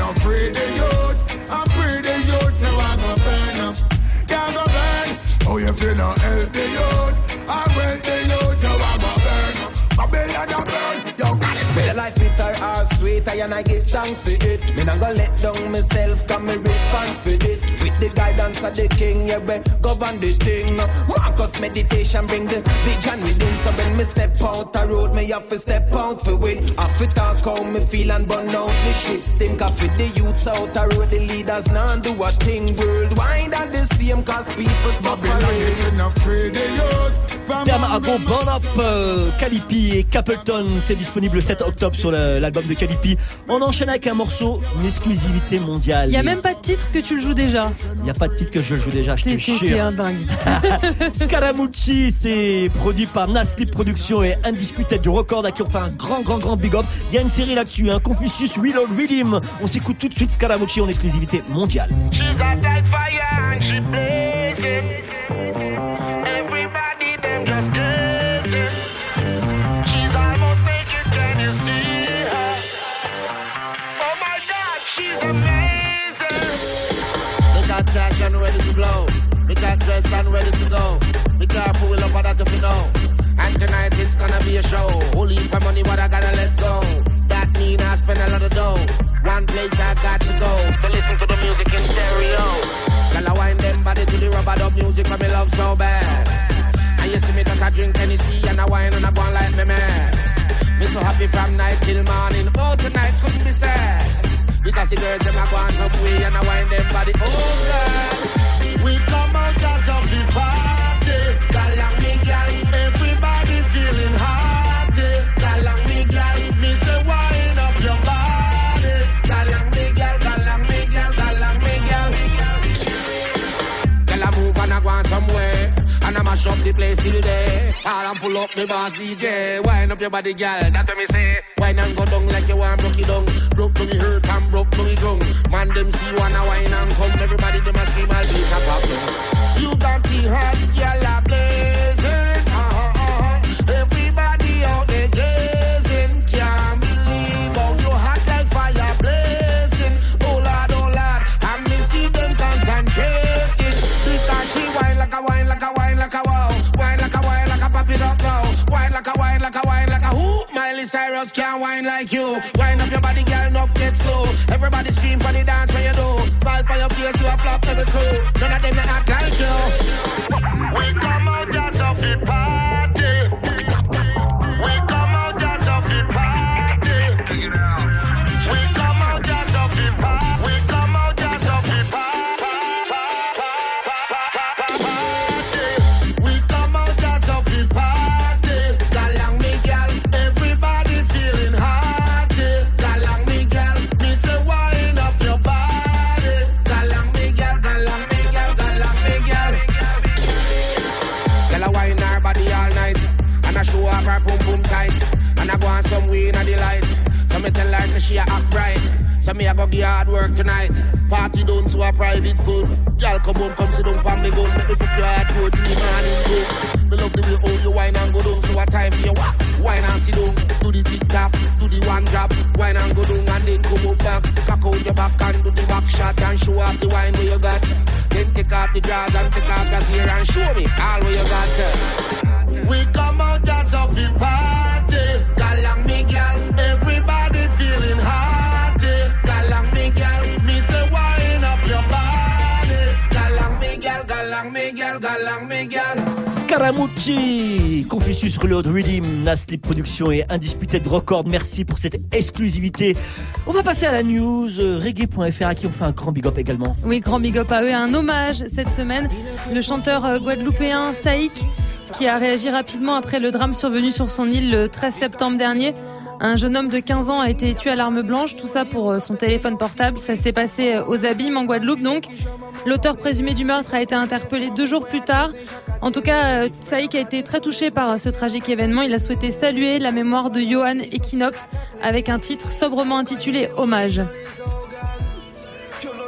not free the youth. I pray the youth say I go burn up. Can't go burn. Oh, you feel not help the youth. I will the youth say I go burn up. Babylon a burn. Yo, got it. Whether life bitter or sweet, I and I give thanks for it. Me not gonna let down myself, cause me response for this. With the guidance of the king, yeah, we govern the thing. Marcus meditation bring the vision within. So when me step out the road, me have to step out for win. Have to talk how me feel and burn out the shit. Think of it, the youths out the road, the leaders now do a thing worldwide and the same, cause people suffering. Terme à gros burn up, euh, Calipi et Capleton, c'est disponible le sept octobre sur le, l'album de Calipi. On enchaîne avec un morceau, une exclusivité mondiale. Il n'y a même pas de titre que tu le joues déjà. Il n'y a pas de titre que je joue déjà, je te jure. T'es un dingue. Scaramucci, c'est produit par Naslip Productions et Undisputed Record, à qui on fait un grand, grand, grand big up. Il y a une série là-dessus, un hein, Confucius Reload Rhythm. On s'écoute tout de suite Scaramucci en exclusivité mondiale. She's hot like fire and she blazing. Everybody them just gazing. She's almost naked, can you see her? Oh my God, she's amazing. We got cash and ready to blow. We got dress and ready to go. We got full up on that if you know. And tonight it's gonna be a show. Holy heap of money, what I gotta let go. That mean I spend a lot of dough. One place I got to go to listen to the music in stereo. Girl, I wind them body to the rubber dub music, but me love so bad. And you see me just a drink Hennessy and I wine and I go on like me man. Me so happy from night till morning. Oh, tonight couldn't be sad. Because the girls them a go on some way and I wind them body. Oh God, we come out as of the party. Galang me gal, everybody feeling hearty. Galang me gal, me say wind up your body. Galang me gal, galang me gal, galang me gal. Girl I move and I go on somewhere. And I mash up the place till there. All I'm pull up the boss D J. Wind up your body, girl. That's what me say. Wine and go down like you want broke it down. Broke down the hurt and broke down the drum. Man them see one a wine and come. Everybody them a scream all place a pop down. You got the hot girl a blazing. Uh-huh, uh-huh. Everybody out there gazing. Can't believe how you hot like fire blazing. Oh Lord, oh Lord. And me see them concentrating. Because she wine like a wine like a wine like a wow. Wine like a wine like a pop it up now. Wine like a wine like a wine like a who? Miley Cyrus can't wine like you. Wine up your body, girl, enough get slow. Everybody scream for the dance when you do. Smile for your face, you a flop every crew. None of them act like you. We come out just off the party. We come out just off the party. We come out just off the party. We come out just off the party. We come out just off the party. Galang me gal, everybody feeling hearty. Galang me gal, me say wind up your body. Galang me gal, galang me gal, galang me gal. Girl I wind her body all night, and I show off her pum pum tight, and I go on some way in the light. So me tell her say she a act right. So me a go get hard work tonight. Party done so a private food. Y'all come home, come sit down pan me gun. Make me fuck your heart till the morning good. Me love the way how you wine and go down. So a time for you walk, wine and sit down. Do the tick tock, do the one drop. Wine and go down and then come up back. Cock out your back and do the back shot and show off the wine where you got. Then take off the drawers and take off the hair and show me all where you got. We come out just off the party. Galang me gal, everybody feeling hearty. Galang me gal, me say wind up your body. Galang me gal, galang me gal, galang me gal. Scaramucci, Confucius Reload Rhythm, Naslip Productions et Undisputed Record. Merci pour cette exclusivité. On va passer à la news reggae point f r à qui on fait un grand big up également. Oui, grand big up à eux et un hommage cette semaine. Le chanteur guadeloupéen Saïk qui a réagi rapidement après le drame survenu sur son île le treize septembre dernier. Un jeune homme de quinze ans a été tué à l'arme blanche, tout ça pour son téléphone portable. Ça s'est passé aux Abîmes en Guadeloupe donc. L'auteur présumé du meurtre a été interpellé deux jours plus tard. En tout cas, Saïk a été très touché par ce tragique événement. Il a souhaité saluer la mémoire de Johan Equinox avec un titre sobrement intitulé Hommage.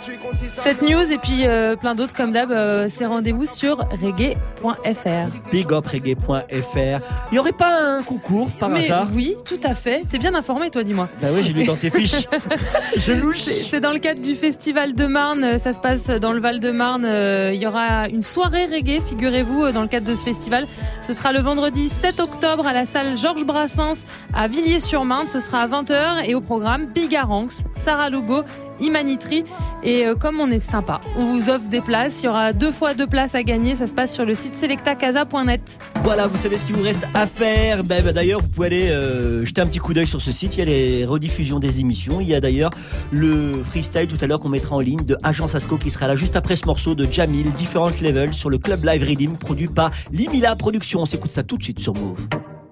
Cette news et puis euh, plein d'autres comme d'hab, euh, c'est rendez-vous sur reggae point f r. big up reggae point f r. Il n'y aurait pas un concours par Mais hasard? Oui, tout à fait. T'es bien informé, toi, dis-moi. Bah oui, j'ai lu dans tes fiches. Je louche. C'est, c'est dans le cadre du Festival de Marne. Ça se passe dans le Val-de-Marne. Euh, il y aura une soirée reggae, figurez-vous, dans le cadre de ce festival. Ce sera le vendredi sept octobre à la salle Georges Brassens à Villiers-sur-Marne. Ce sera à vingt heures et au programme Bigaranx, Sarah Lugo, Imanitri. Et euh, comme on est sympa, on vous offre des places. Il y aura deux fois deux places à gagner. Ça se passe sur le site selecta casa point net. Voilà, vous savez ce qu'il vous reste à faire. Ben, ben, d'ailleurs, vous pouvez aller euh, jeter un petit coup d'œil sur ce site. Il y a les rediffusions des émissions. Il y a d'ailleurs le freestyle tout à l'heure qu'on mettra en ligne de Agence Asco qui sera là juste après ce morceau de Jamil, Different Level, sur le Club Live Redeem, produit par Limila Productions. On s'écoute ça tout de suite sur Move.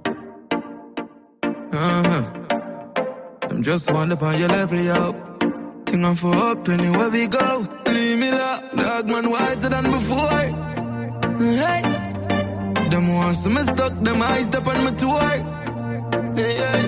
Uh-huh. I'm just one upon your level, yo. Think I'm for up anywhere we go. Leave me la, dog man wiser than before. Hey, them ones to me stuck, them eyes up on my tour. Hey, hey.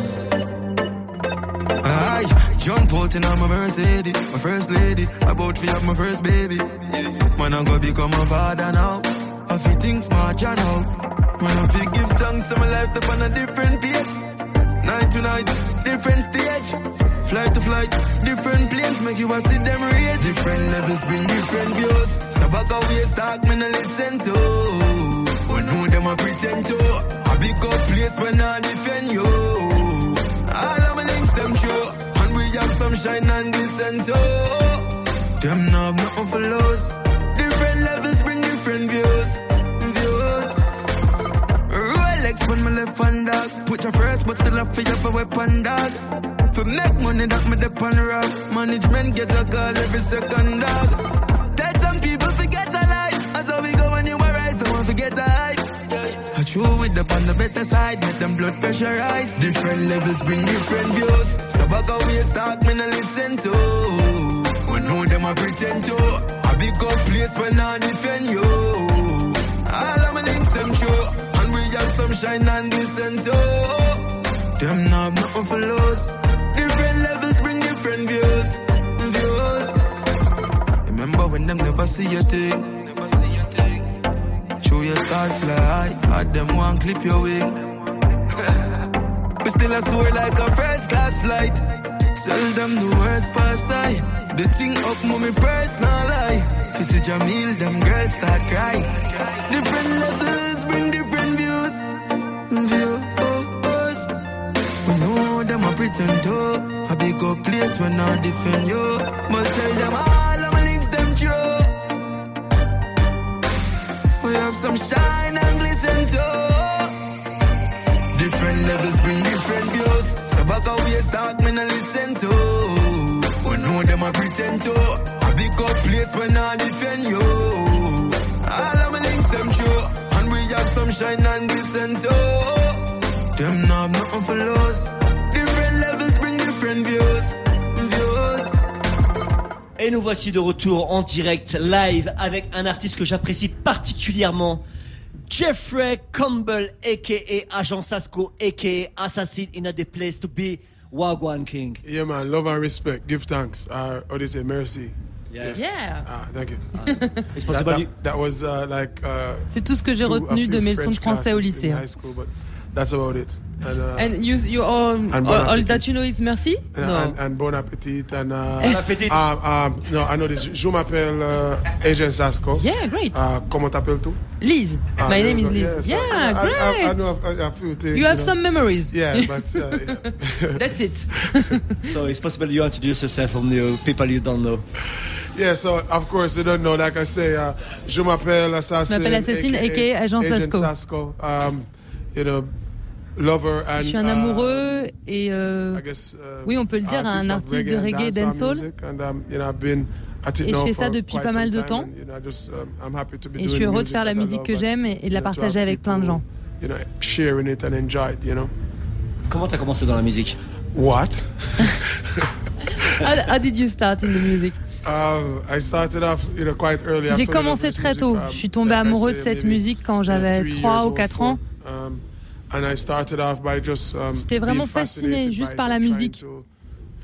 I jump out in on my Mercedes, my first lady. About to have my first baby. Man, I'm gonna become a father now. I feel things smart, you know. Man, I feel give thanks to my life up on a different page. Night to night, different stage. Flight to flight, different planes. Make you a see them rate. Different levels bring different views. So back away, talk me no listen to. We know them a pretend to. A big up place when I defend you. All of my links them true. And we have some shine and glisten too. Them no have nothing for lose. Different levels bring different views. Views. Rolex when my left hand dog. Put your first but still a feel for weapon dog. For make money that me dep on rock. Management get a call every second dog. Tell some people forget a life. That's how we go when you arise. Don't want forget a hype. I chew with the on the better side. Make them blood pressure rise. Different levels bring different views. So back away talk me no listen to. We know them a pretend to. A big up place when I defend you. All of my links them true. And we have some shine and glisten too. Them now have nothing for lose. Different levels bring different views. Views. Remember when them never see your thing. Never see your thing. Show your start fly. Had them one clip your wing. But still I soar like a first class flight. Tell them the worst past I. The thing up mommy personal lie. If it's Jamil, them girls start crying. Different levels bring different views. Views. We know them a pretend to. A big up place when I defend you. Must tell them all of my links them true. We have some shine and glisten too. Different levels bring different views. So back away talk me no listen to. We know them a pretend to. A big up place when I defend you. All of my links them true. And we have some shine and glisten too. Them now have nothing for lose. Different levels bring different views. Views. Et nous voici de retour en direct live avec un artiste que j'apprécie particulièrement, Jeffrey Campbell aka Agence Asco aka Assassin in a the place to be. Wagwan King. Yeah man, love and respect, give thanks. Uh, or they say mercy. Yes. Yeah. Ah, thank you. Uh, it's that, that, that was uh, like. Uh, C'est tout ce que j'ai retenu de mes leçons de français au lycée. High school, but that's about it. And, uh, and you, you all, and all, all that you know is merci? And, no. And, and bon appetit. And, uh, bon appetit. Um, um, no, I know this. Je m'appelle uh, Agence Asco. Yeah, great. Uh, comment t'appelles-tu? Liz. Ah, My name is go. Liz. Yeah, so yeah, I, great. I, I, I know a, a few things. You have you know. some memories. Yeah, but uh, yeah. That's it. So it's possible you introduce yourself from the people you don't know. Yeah, so of course you don't know. Like I say, uh, je m'appelle Assassin. Je m'appelle Assassin, aka Agence Asco. Asco. Um, you know. Lover and, je suis un amoureux uh, et euh, guess, uh, oui, on peut le dire, un artiste de reggae dancehall. Um, you know, et je fais ça depuis pas mal de temps. And, you know, just, um, et je suis heureux de faire la musique que j'aime et, et de la partager avec plein de gens. You know, sharing it and enjoy it, you know. Comment t'as commencé dans la musique? What? how, how did you start in the music? Uh, I started off, you know, quite early. J'ai commencé très tôt. Je suis tombé amoureux de cette musique quand j'avais trois ou quatre ans. Um, And I started off by just, um, J'étais vraiment fasciné juste par la musique.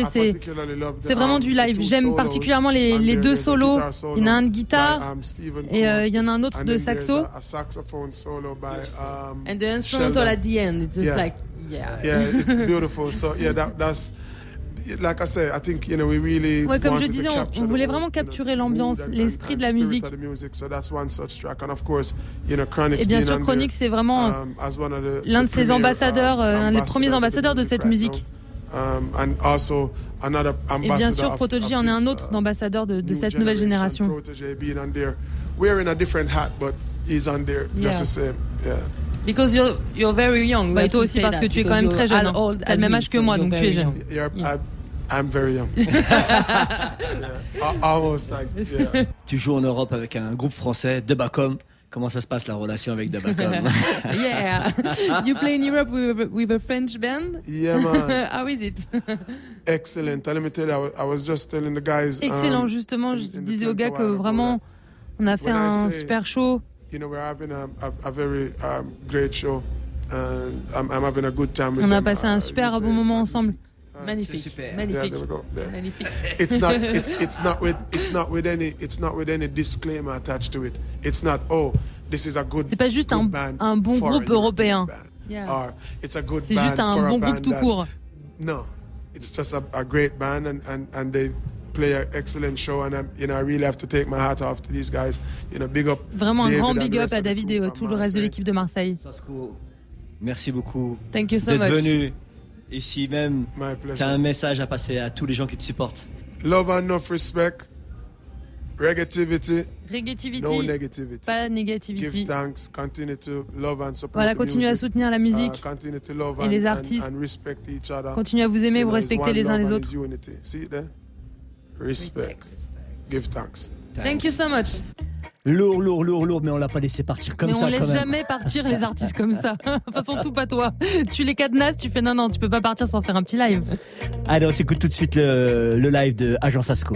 désolée, c'est c'est vraiment du live. J'aime particulièrement les, les deux solos. Il y en a un de guitare et euh, il y en a un autre de saxo. And the instrumental at the end, it's just yeah. like, yeah. Yeah, it's beautiful. So yeah, that, that's like I said, I think you know we really. Ouais, comme je disais, on, on voulait vraiment capturer l'ambiance, l'esprit de la musique. Et bien sûr, Chronic, c'est vraiment l'un de ses ambassadeurs, l'un des premiers ambassadeurs de cette musique. Et bien sûr, Prodigy en est un autre d'ambassadeur de, de cette nouvelle génération. wearing a different hat, but he's on there Yeah. just the same. Yeah. Because you're you're very young. Bah, et toi aussi parce que tu es quand même très jeune. Hein. T'as le même âge que moi, donc tu es jeune. You're, yeah. I, I'm very young. Almost like, yeah. Tu joues en Europe avec un groupe français, Debacom. Comment ça se passe la relation avec Debacom? Yeah. You play in Europe with, with a French band? Yeah, man. How is it? Excellent. Let me tell you, I was, I was just telling the guys. Excellent, um, justement. Je disais aux gars que vraiment, on a fait un super show. You know, we're having a, a, a very um, great show, and I'm, I'm having a good time with On a them. passé un Uh, super you bon say- moment ensemble. Magnifique. Yeah, Magnifique. there we go. Yeah. Magnifique. It's not. It's it's not with. It's not with any. It's not with any disclaimer attached to it. It's not. Oh, this is a good. C'est pas juste un, un bon groupe européen. Yeah. Or it's a good C'est band juste un for a bon band groupe tout that- court. No, it's just a, a great band, and, and, and they play an excellent show, and I, you know I really have to take my hat off to these guys. You know, big up. Vraiment un David grand and big the up rest à of the David crew et à from tout le reste de Marseille. l'équipe de Marseille. Merci beaucoup Thank you so d'être much. venu. Ici même, My pleasure. tu as un message à passer à tous les gens qui te supportent. Love and enough respect, reggaetivity, Reggaetivity, no negativity. pas négativity. Give thanks, continue to love and support Voilà, the continuez à music. soutenir la musique Uh, continue to love et and, les and- artistes. and respect each other. Continuez à vous aimer, You vous know, it's respecter one les uns love les and autres. it's unity. See it there? Respect. Give thanks. Thank you so much. Lourd, lourd, lourd, lourd, mais on l'a pas laissé partir comme Mais ça on quand laisse même. jamais partir les artistes comme ça. Enfin, surtout pas toi. Tu les cadenasses, tu fais non, non, tu peux pas partir sans faire un petit live. Allez, on s'écoute tout de suite le, le live de Agence Asco.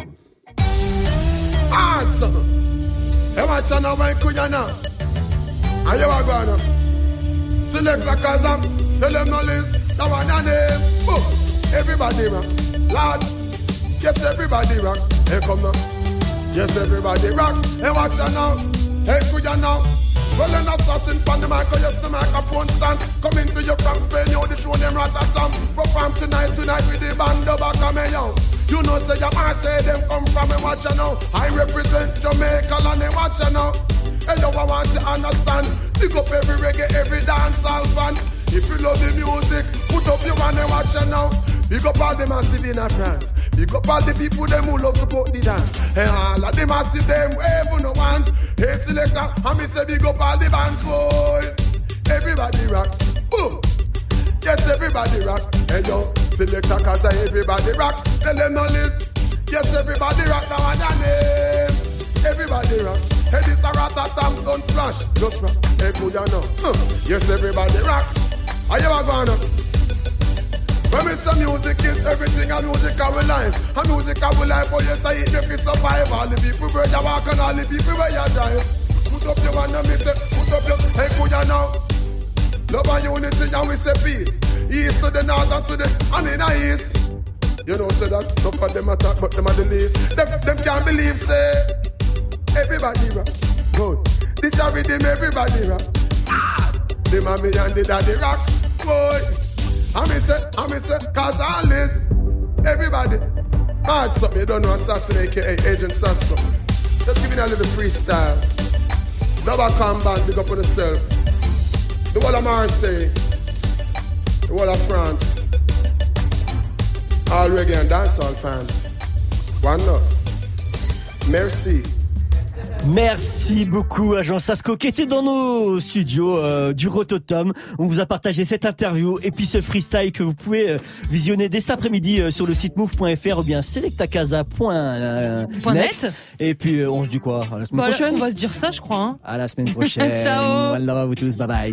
Ah, son. Hey, watch out now, my kuyana. And you are gonna select like Kazam. Tell them no list. That one your name. Boom. Everybody rock. Lord. Yes, everybody rock. Hey, come now. Yes, everybody rock. Hey, watch out now. Hey, kuyana. Well, an assassin from the mic, yes, the microphone stand. Coming to you from Spain, yo, the show them ratatam. Perform tonight, tonight with the band of Bakame, yo. You know, say your man say them come from me, watch you now. I represent Jamaica and they watch you now. Hey, yo, I want you to understand. Pick up every reggae, every dancehall fan. If you love the music, put up your hand and watch you now. Big up all the massive in a France. Big up all the people them who love support the dance. And all of the massive them wave no ones. Hey selector, and me say big up all the bands, boy. Everybody rock, boom. Yes, everybody rock. Hey yo, selector, cause everybody rock. Tell them no list. Yes, everybody rock. Now on your name. Everybody rock. Hey, this a Ratatam Sun Splash. Just rock. Hey, good you know. Huh. Yes, everybody rock. Are you a gonna? When we say music is everything, and music our life. And music our life, oh yes, I eat them to survive. All the people where you walk and all the people where you drive. Put up your hand and me say, put up your, hey, could you know? Love and unity and we say peace. East to the north and to the, and in the east. You know, say that, some of them attack, but them are the least. Them, them can't believe, say, everybody rock. Good. This a rhythm, everybody rock. Ah, the mommy and the daddy rock. Boy. And me say, and me say, cause all this, everybody, mad something you don't know, Assassin, aka Agent Sasko. Just giving a little freestyle. Double combat, big up on yourself. The whole of Marseille, the whole of France, all reggae and dancehall fans. One love. Merci. Merci beaucoup Agence Asco qui était dans nos studios euh, du Rototom. On vous a partagé cette interview et puis ce freestyle que vous pouvez euh, visionner dès cet après-midi euh, sur le site move point f r ou bien selectacasa point net. Et puis euh, on se dit quoi à la semaine Bah, prochaine. on va se dire ça, je crois. Hein. À la semaine prochaine. Ciao. One love à vous tous. Bye bye.